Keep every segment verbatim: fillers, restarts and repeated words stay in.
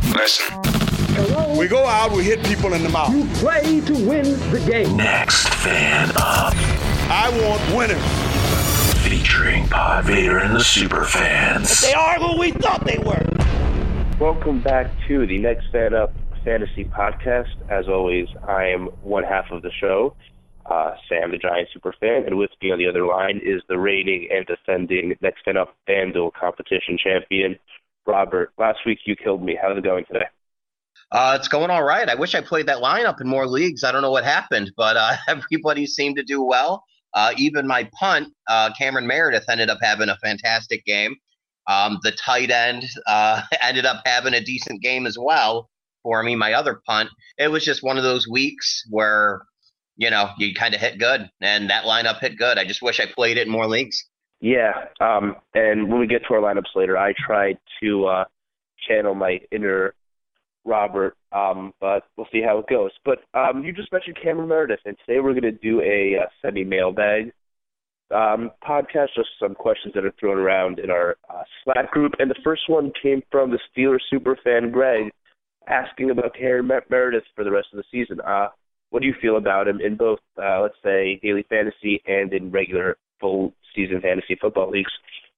Listen. Hello? We go out, we hit people in the mouth. You play to win the game. Next Fan Up. I want winners. Featuring Pod Vader and the Superfans. They are who we thought they were. Welcome back to the Next Fan Up Fantasy Podcast. As always, I am one half of the show, uh, Sam, the Giant Superfan, and with me on the other line is the reigning and defending Next Fan Up FanDuel competition champion, Robert. Last week you killed me. How's it going today? Uh, it's going all right. I wish I played that lineup in more leagues. I don't know what happened, but uh, everybody seemed to do well. Uh, even my punt, uh, Cameron Meredith, ended up having a fantastic game. Um, the tight end uh, ended up having a decent game as well for me, my other punt. It was just one of those weeks where, you know, you kind of hit good, and that lineup hit good. I just wish I played it in more leagues. Yeah, um, and when we get to our lineups later, I tried to uh, channel my inner Robert, um, but we'll see how it goes. But um, you just mentioned Cameron Meredith, and today we're going to do a uh, semi-mailbag um, podcast, just some questions that are thrown around in our uh, Slack group. And the first one came from the Steelers superfan, Greg, asking about Cameron Mer- Meredith for the rest of the season. Uh, what do you feel about him in both, uh, let's say, daily fantasy and in regular full-season fantasy football leagues?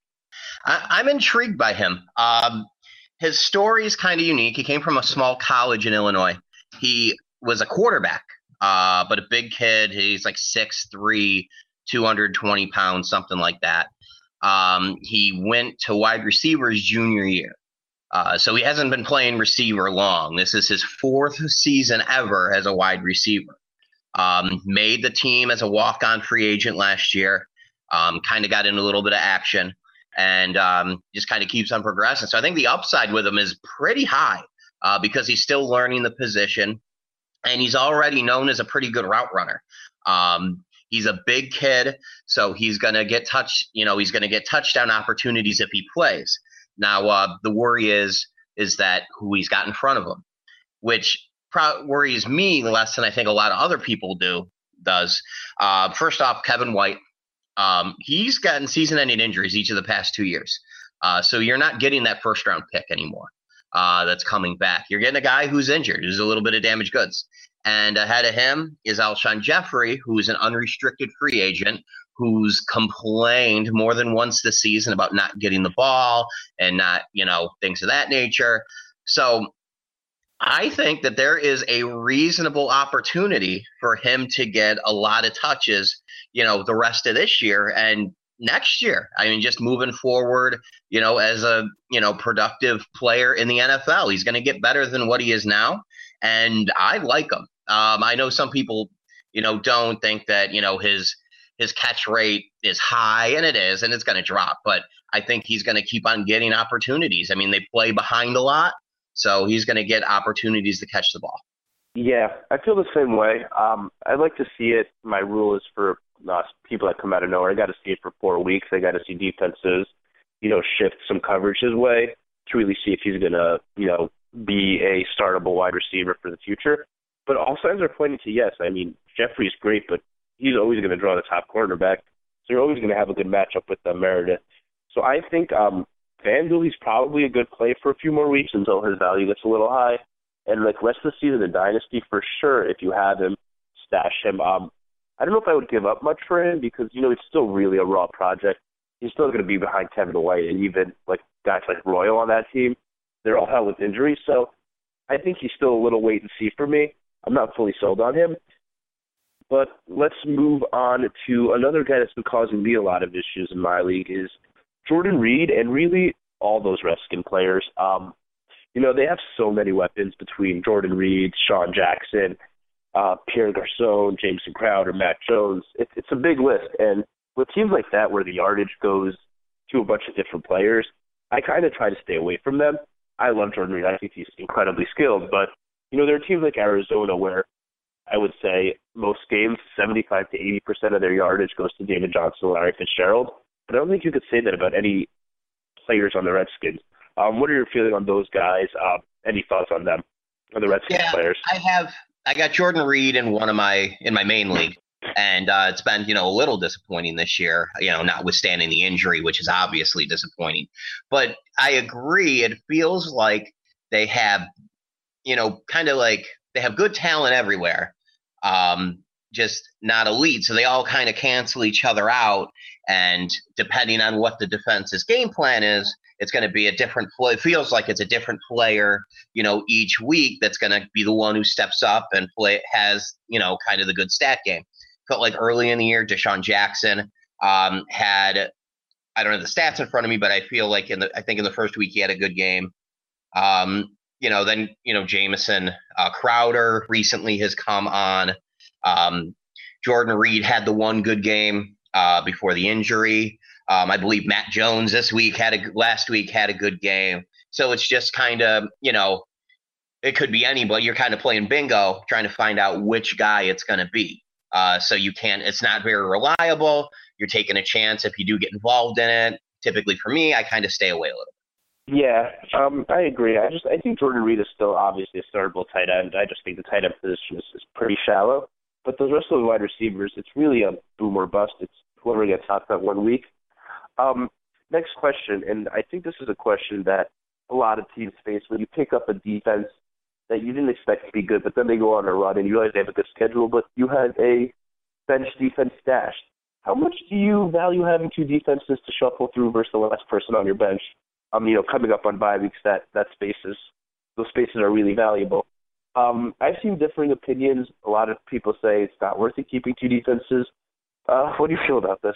I- I'm intrigued by him. Um His story is kind of unique. He came from a small college in Illinois. He was a quarterback, uh, but a big kid. He's like six three, two hundred twenty pounds, something like that. Um, he went to wide receiver his junior year. Uh, so he hasn't been playing receiver long. This is his fourth season ever as a wide receiver. Um, made the team as a walk-on free agent last year. Um, kind of got in a little bit of action. And um, just kind of keeps on progressing. So I think the upside with him is pretty high uh, because he's still learning the position, and he's already known as a pretty good route runner. Um, he's a big kid, so he's going to get touch. You know, he's going to get touchdown opportunities if he plays. Now, uh, the worry is is that who he's got in front of him, which pro- worries me less than I think a lot of other people do does. Uh, first off, Kevin White. Um, he's gotten season-ending injuries each of the past two years. Uh, so you're not getting that first-round pick anymore uh, that's coming back. You're getting a guy who's injured, who's a little bit of damaged goods. And ahead of him is Alshon Jeffrey, who's an unrestricted free agent, who's complained more than once this season about not getting the ball and not, you know, things of that nature. So I think that there is a reasonable opportunity for him to get a lot of touches, you know, the rest of this year and next year. I mean, just moving forward, you know, as a, you know, productive player in the N F L, he's going to get better than what he is now. And I like him. Um, I know some people, you know, don't think that, you know, his, his catch rate is high, and it is, and it's going to drop, but I think he's going to keep on getting opportunities. I mean, they play behind a lot. So he's going to get opportunities to catch the ball. Yeah, I feel the same way. Um, I'd like to see it. My rule is for uh, people that come out of nowhere. I got to see it for four weeks. I got to see defenses, you know, shift some coverage his way to really see if he's going to, you know, be a startable wide receiver for the future. But all signs are pointing to yes. I mean, Jeffrey's great, but he's always going to draw the top cornerback. So you're always going to have a good matchup with uh, Meredith. So I think um, – FanDuel, he's probably a good play for a few more weeks until his value gets a little high. And, like, rest of the season, the Dynasty, for sure, if you have him, stash him. Um, I don't know if I would give up much for him because, you know, it's still really a raw project. He's still going to be behind Kevin White and even, like, guys like Royal on that team. They're all held with injuries. So I think he's still a little wait and see for me. I'm not fully sold on him. But let's move on to another guy that's been causing me a lot of issues in my league is Jordan Reed, and really all those Redskin players. Um, you know, they have so many weapons between Jordan Reed, Sean Jackson, uh, Pierre Garcon, Jameson Crowder, Matt Jones. It, it's a big list. And with teams like that where the yardage goes to a bunch of different players, I kind of try to stay away from them. I love Jordan Reed. I think he's incredibly skilled. But, you know, there are teams like Arizona where I would say most games, seventy-five to eighty percent of their yardage goes to David Johnson and Larry Fitzgerald. But I don't think you could say that about any players on the Redskins. Um, what are your feelings on those guys? Uh, any thoughts on them, on the Redskins yeah, players? I have. I got Jordan Reed in one of my in my main league, and uh, it's been you know a little disappointing this year. You know, notwithstanding the injury, which is obviously disappointing. But I agree. It feels like they have, you know, kind of like they have good talent everywhere, um, just not elite. So they all kind of cancel each other out. And depending on what the defense's game plan is, it's going to be a different play. It feels like it's a different player, you know, each week that's going to be the one who steps up and play has, you know, kind of the good stat game. Felt like early in the year, Deshaun Jackson um, had, I don't have the stats in front of me, but I feel like in the, I think in the first week he had a good game. Um, you know, then, you know, Jamison uh, Crowder recently has come on. Um, Jordan Reed had the one good game uh, before the injury. Um, I believe Matt Jones this week had a last week had a good game. So it's just kind of, you know, it could be anybody. You're kind of playing bingo, trying to find out which guy it's going to be. Uh, so you can't, it's not very reliable. You're taking a chance if you do get involved in it. Typically for me, I kind of stay away a little bit. Yeah, um, I agree. I just I think Jordan Reed is still obviously a startable tight end. I just think the tight end position is, is pretty shallow. But the rest of the wide receivers, it's really a boom or bust. It's whoever gets hot that one week. Um, next question, and I think this is a question that a lot of teams face when you pick up a defense that you didn't expect to be good, but then they go on a run and you realize they have a good schedule, but you had a bench defense stashed. How much do you value having two defenses to shuffle through versus the last person on your bench? Um, you know, coming up on bye weeks, that that spaces, those spaces are really valuable. Um, I've seen differing opinions. A lot of people say it's not worth it keeping two defenses. Uh, what do you feel about this?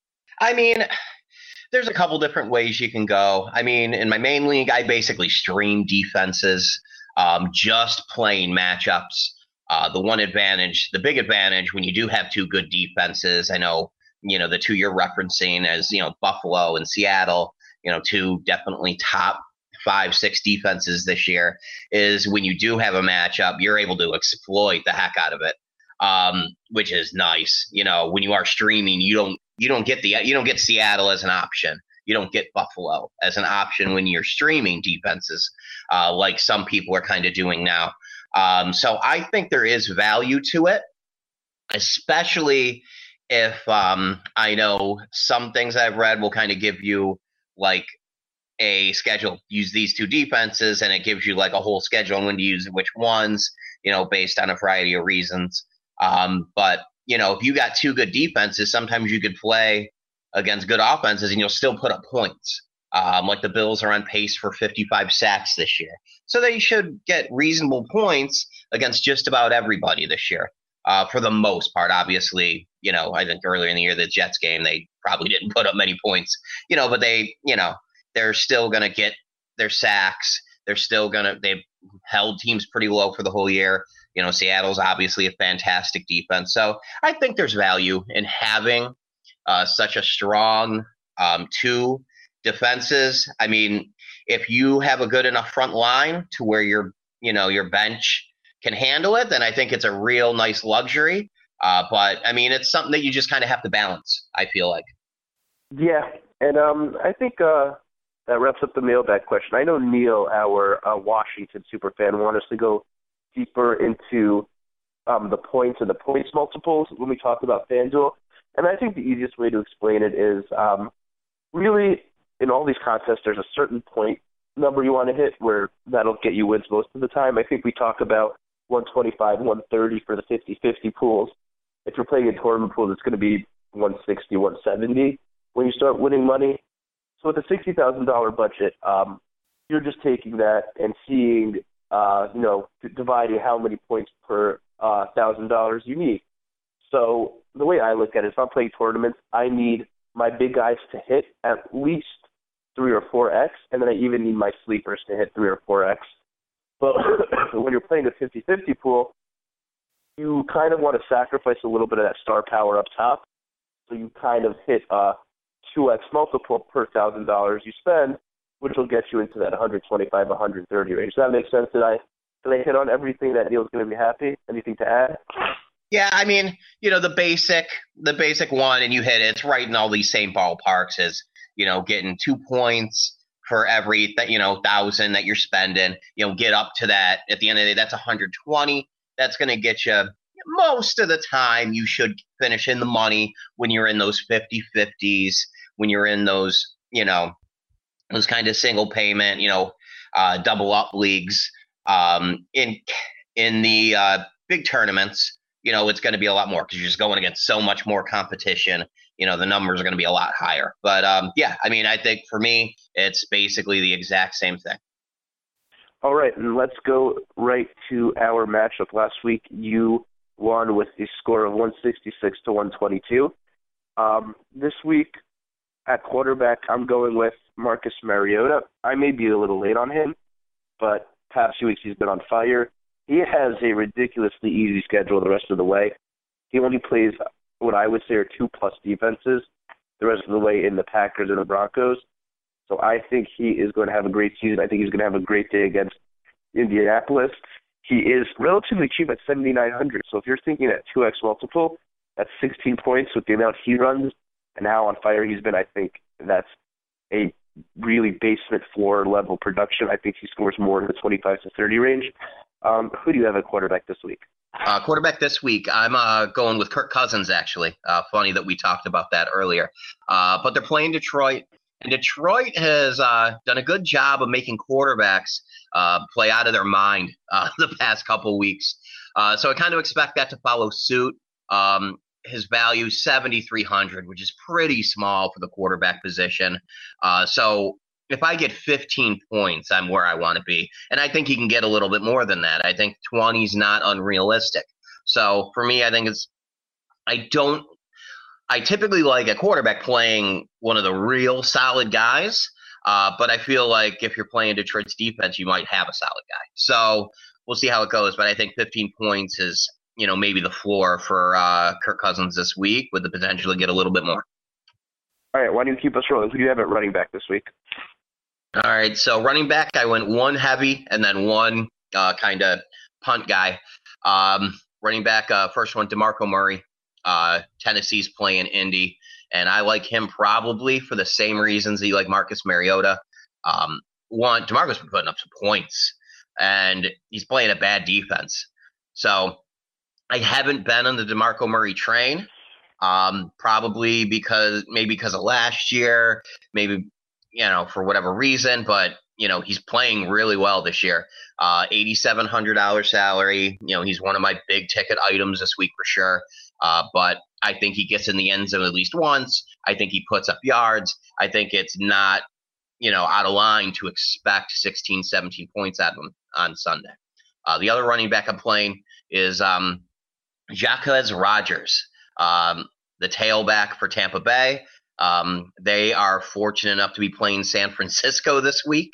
I mean, there's a couple different ways you can go. I mean, in my main league, I basically stream defenses, um, just playing matchups. Uh, the one advantage, the big advantage when you do have two good defenses, I know, you know, the two you're referencing as, you know, Buffalo and Seattle, you know, two definitely top five, six defenses this year, is when you do have a matchup, you're able to exploit the heck out of it, um, which is nice. You know, when you are streaming, you don't you don't get the you don't get Seattle as an option. You don't get Buffalo as an option when you're streaming defenses, uh, like some people are kind of doing now. Um, so I think there is value to it, especially if um, I know some things I've read will kind of give you like a schedule, use these two defenses, and it gives you like a whole schedule on when to use which ones, you know, based on a variety of reasons. Um, but, you know, if you got two good defenses, sometimes you could play against good offenses and you'll still put up points. Um, like the Bills are on pace for fifty-five sacks this year. So they should get reasonable points against just about everybody this year. Uh, for the most part, obviously, you know, I think earlier in the year, the Jets game, they probably didn't put up many points, you know, but they, you know, they're still going to get their sacks. They're still going to, they've held teams pretty low for the whole year. You know, Seattle's obviously a fantastic defense. So I think there's value in having uh, such a strong um, two defenses. I mean, if you have a good enough front line to where your, you know, your bench can handle it, then I think it's a real nice luxury. Uh, but I mean, it's something that you just kind of have to balance, I feel like. Yeah. And um, I think uh, that wraps up the mailbag question. I know Neil, our uh, Washington superfan, wanted us to go deeper into um, the points and the points multiples when we talk about FanDuel. And I think the easiest way to explain it is um, really in all these contests, there's a certain point number you want to hit where that'll get you wins most of the time. I think we talk about one twenty-five, one thirty for the fifty-fifty pools. If you're playing a tournament pool, it's going to be one sixty, one seventy when you start winning money. So with a sixty thousand dollars budget, um, you're just taking that and seeing, uh, you know, dividing how many points per uh, one thousand dollars you need. So the way I look at it, if I'm playing tournaments, I need my big guys to hit at least three or four X, and then I even need my sleepers to hit three or four X. But when you're playing a fifty-fifty pool, you kind of want to sacrifice a little bit of that star power up top. So you kind of hit a two X multiple per one thousand dollars you spend, which will get you into that one twenty-five, one thirty range. Does that make sense? Did I, did I hit on everything that Neil's going to be happy? Anything to add? Yeah, I mean, you know, the basic, the basic one, and you hit it, it's right in all these same ballparks as, you know, getting two points for every, you know, thousand that you're spending, you know, get up to that. At the end of the day, that's one hundred twenty. That's going to get you, most of the time, you should finish in the money when you're in those fifty-fifties, when you're in those, you know, those kind of single payment, you know, uh, double up leagues. Um, in in the uh, big tournaments, you know, it's going to be a lot more because you're just going against so much more competition. You know, the numbers are going to be a lot higher. But um, yeah, I mean, I think for me, it's basically the exact same thing. All right, and let's go right to our matchup. Last week, you won with a score of one sixty-six to one twenty-two. Um, this week, at quarterback, I'm going with Marcus Mariota. I may be a little late on him, but past few weeks he's been on fire. He has a ridiculously easy schedule the rest of the way. He only plays what I would say are two-plus defenses the rest of the way in the Packers and the Broncos. So I think he is going to have a great season. I think he's going to have a great day against Indianapolis. He is relatively cheap at seventy-nine hundred. So if you're thinking at two x multiple, that's sixteen points with the amount he runs and how on fire he's been. I think that's a really basement floor level production. I think he scores more in the twenty-five to thirty range. Um, who do you have at quarterback this week? Uh, quarterback this week, I'm uh, going with Kirk Cousins, actually. Uh, funny that we talked about that earlier. Uh, but they're playing Detroit, and Detroit has uh, done a good job of making quarterbacks uh, play out of their mind uh, the past couple weeks. Uh, so I kind of expect that to follow suit. Um, his value, seventy-three hundred, which is pretty small for the quarterback position. Uh, so if I get fifteen points, I'm where I want to be. And I think he can get a little bit more than that. I think twenty is not unrealistic. So for me, I think it's – I don't – I typically like a quarterback playing one of the real solid guys. Uh, but I feel like if you're playing Detroit's defense, you might have a solid guy. So we'll see how it goes. But I think fifteen points is, you know, maybe the floor for uh, Kirk Cousins this week with the potential to get a little bit more. All right, why don't you keep us rolling? Who do you have at running back this week? All right, so running back, I went one heavy and then one uh, kind of punt guy. Um, running back, uh, first one, DeMarco Murray. Uh, Tennessee's playing Indy, and I like him probably for the same reasons that you like Marcus Mariota. Um, one, DeMarco's been putting up some points, and he's playing a bad defense. So I haven't been on the DeMarco Murray train, um, probably because maybe because of last year, maybe – you know, for whatever reason, but, you know, he's playing really well this year. Uh, eight thousand seven hundred dollars salary. You know, he's one of my big ticket items this week for sure. Uh, but I think he gets in the end zone at least once. I think he puts up yards. I think it's not, you know, out of line to expect sixteen, seventeen points out of him on Sunday. Uh, the other running back I'm playing is um, Jacquez Rodgers, um, the tailback for Tampa Bay. Um, they are fortunate enough to be playing San Francisco this week.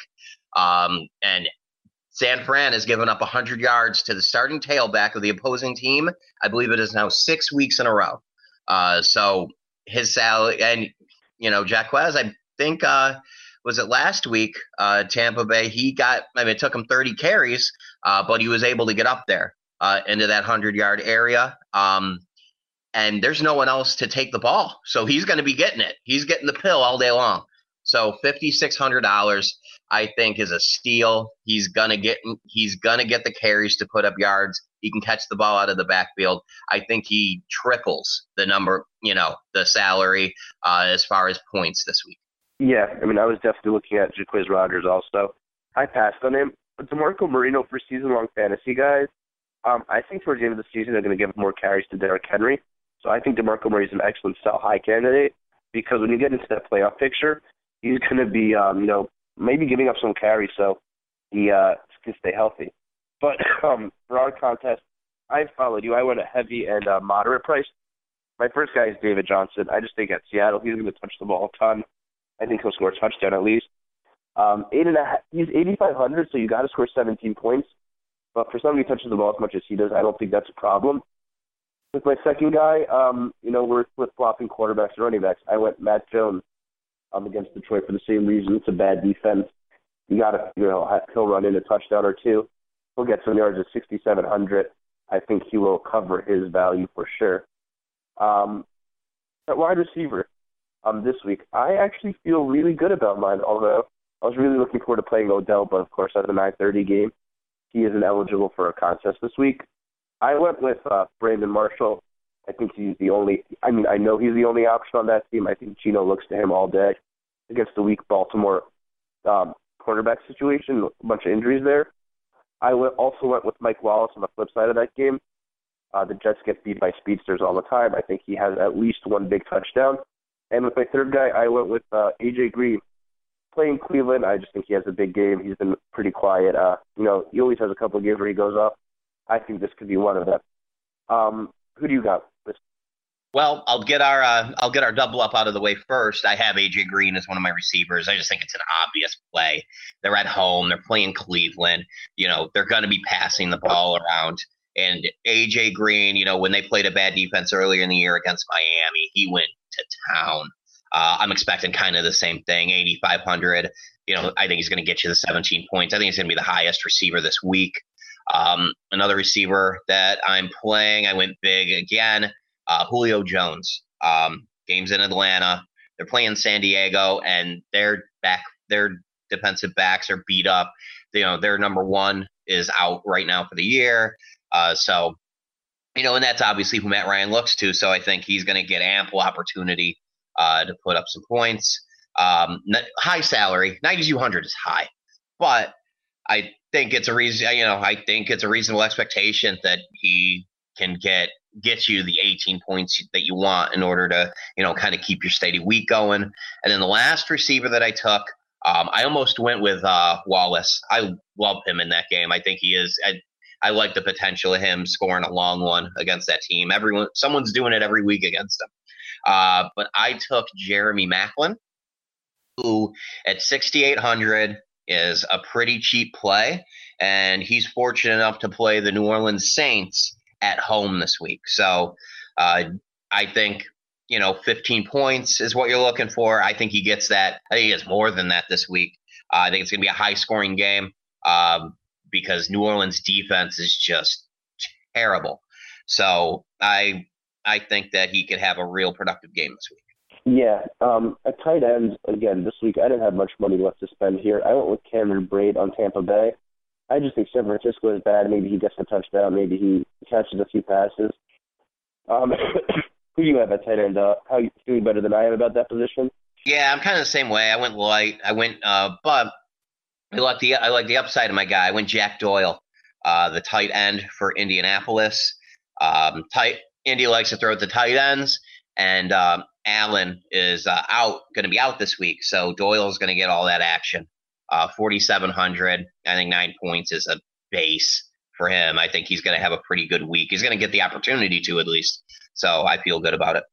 Um, and San Fran has given up one hundred yards to the starting tailback of the opposing team. I believe it is now six weeks in a row. Uh, so his salary, and, you know, Jacquez, I think, uh, was it last week, uh, Tampa Bay, he got, I mean, it took him thirty carries, uh, but he was able to get up there, uh, into that hundred-yard area. Um, And there's no one else to take the ball. So he's going to be getting it. He's getting the pill all day long. So five thousand six hundred dollars, I think, is a steal. He's going to get he's gonna get the carries to put up yards. He can catch the ball out of the backfield. I think he triples the number, you know, the salary uh, as far as points this week. Yeah, I mean, I was definitely looking at Jacquez Rodgers also. I passed on him. But DeMarco Marino for season-long fantasy guys, um, I think towards the end of the season they're going to give more carries to Derrick Henry. So I think DeMarco Murray is an excellent sell high candidate because when you get into that playoff picture, he's going to be, um, you know, maybe giving up some carries so he uh, can stay healthy. But um, for our contest, I followed you. I went a heavy and uh, moderate price. My first guy is David Johnson. I just think at Seattle he's going to touch the ball a ton. I think he'll score a touchdown at least. Um, eight and a half. He's eighty-five hundred, so you got to score seventeen points. But for somebody who touches the ball as much as he does, I don't think that's a problem. With my second guy, um, you know, we're flip-flopping quarterbacks and running backs. I went Matt Jones um, against Detroit for the same reason. It's a bad defense. You got to, you know, he'll run in a touchdown or two. He'll get some yards at sixty-seven hundred. I think he will cover his value for sure. Um, at wide receiver um, this week, I actually feel really good about mine, although I was really looking forward to playing Odell, but of course at the nine thirty game, he isn't eligible for a contest this week. I went with uh, Brandon Marshall. I think he's the only – I mean, I know he's the only option on that team. I think Geno looks to him all day against the weak Baltimore um, cornerback situation, a bunch of injuries there. I went, also went with Mike Wallace on the flip side of that game. Uh, the Jets get beat by speedsters all the time. I think he has at least one big touchdown. And with my third guy, I went with uh, A J Green. Playing Cleveland, I just think he has a big game. He's been pretty quiet. Uh, you know, he always has a couple of games where he goes up. I think this could be one of them. Um, who do you got? Well, I'll get our uh, I'll get our double up out of the way first. I have A J Green as one of my receivers. I just think it's an obvious play. They're at home. They're playing Cleveland. You know, they're going to be passing the ball around. And A J Green, you know, when they played a bad defense earlier in the year against Miami, he went to town. Uh, I'm expecting kind of the same thing, eighty-five hundred. You know, I think he's going to get you the seventeen points. I think he's going to be the highest receiver this week. Um, another receiver that I'm playing, I went big again. Uh, Julio Jones. Um, games in Atlanta. They're playing San Diego, and their back, their defensive backs are beat up. You know, their number one is out right now for the year. Uh, so, you know, and that's obviously who Matt Ryan looks to. So I think he's going to get ample opportunity uh, to put up some points. Um, high salary, ninety-two hundred is high, but I think it's a reason. You know, I think it's a reasonable expectation that he can get. get you the eighteen points that you want in order to, you know, kind of keep your steady week going. And then the last receiver that I took, um, I almost went with uh, Wallace. I love him in that game. I think he is. I, I like the potential of him scoring a long one against that team. Everyone, someone's doing it every week against him. Uh, but I took Jeremy Maclin, who at sixty-eight hundred is a pretty cheap play, and he's fortunate enough to play the New Orleans Saints at home this week. So uh, I think, you know, fifteen points is what you're looking for. I think he gets that. I think he gets more than that this week. Uh, I think it's going to be a high-scoring game um, because New Orleans' defense is just terrible. So I I think that he could have a real productive game this week. Yeah, um, at tight end, again, this week I didn't have much money left to spend here. I went with Cameron Braid on Tampa Bay. I just think San Francisco is bad. Maybe he gets a touchdown. Maybe he catches a few passes. Um, who do you have at tight end? Uh, how are you feeling better than I am about that position? Yeah, I'm kind of the same way. I went light. I went, uh, but I like the I like the upside of my guy. I went Jack Doyle, uh, the tight end for Indianapolis. Um, tight Indy likes to throw at the tight ends, and um, Allen is uh, out, going to be out this week, so Doyle's going to get all that action. Uh, forty-seven hundred. I think nine points is a base for him. I think he's going to have a pretty good week. He's going to get the opportunity to, at least. So I feel good about it.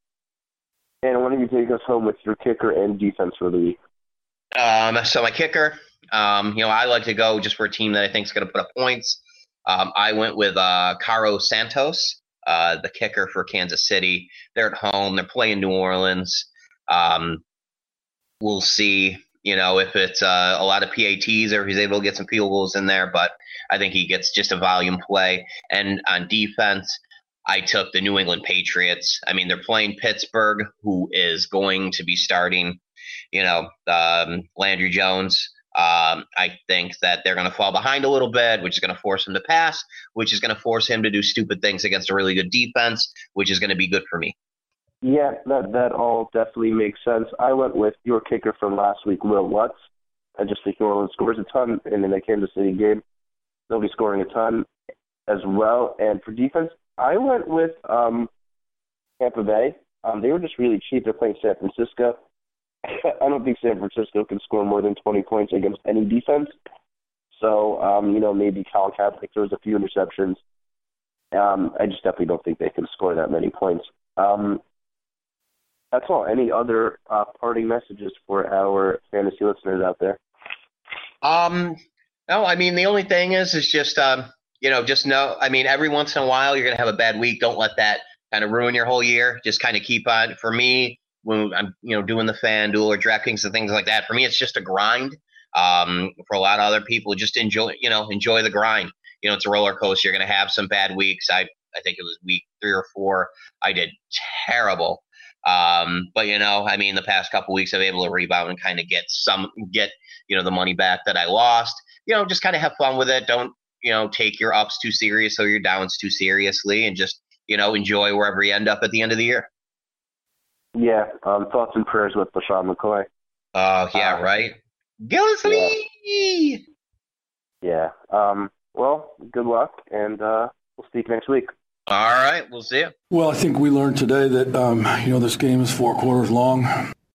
And why don't you take us home with your kicker and defense for the week? Um, so my kicker, um, you know, I like to go just for a team that I think is going to put up points. Um, I went with uh, Caro Santos, uh, the kicker for Kansas City. They're at home. They're playing New Orleans. Um, we'll see. You know, if it's uh, a lot of P A Ts or if he's able to get some field goals in there, but I think he gets just a volume play. And on defense, I took the New England Patriots. I mean, they're playing Pittsburgh, who is going to be starting, you know, um, Landry Jones. Um, I think that they're going to fall behind a little bit, which is going to force him to pass, which is going to force him to do stupid things against a really good defense, which is going to be good for me. Yeah, that that all definitely makes sense. I went with your kicker from last week, Will Lutz. I just think New Orleans scores a ton, and in the Kansas City game, they'll be scoring a ton as well. And for defense, I went with um, Tampa Bay. Um, they were just really cheap. They're playing San Francisco. I don't think San Francisco can score more than twenty points against any defense. So, um, you know, maybe Colin Kaepernick throws a few interceptions. Um, I just definitely don't think they can score that many points. Um, That's all. Any other uh, parting messages for our fantasy listeners out there? Um, no, I mean, the only thing is, is just, um, you know, just know, I mean, every once in a while you're going to have a bad week. Don't let that kind of ruin your whole year. Just kind of keep on. For me, when I'm, you know, doing the FanDuel or DraftKings and things like that, for me, it's just a grind. Um, for a lot of other people, just enjoy, you know, enjoy the grind. You know, it's a roller coaster. You're going to have some bad weeks. I, I think it was week three or four. I did terrible. Um, but, you know, I mean, the past couple weeks I've been able to rebound and kind of get some, get, you know, the money back that I lost. You know, just kind of have fun with it. Don't, you know, take your ups too serious or your downs too seriously, and just, you know, enjoy wherever you end up at the end of the year. Yeah. Um, thoughts and prayers with LaShawn McCoy. Oh, uh, yeah, uh, right. Gillislee! Yeah. Um, well, good luck, and uh, we'll speak next week. All right, we'll see you. Well, I think we learned today that, um, you know, this game is four quarters long.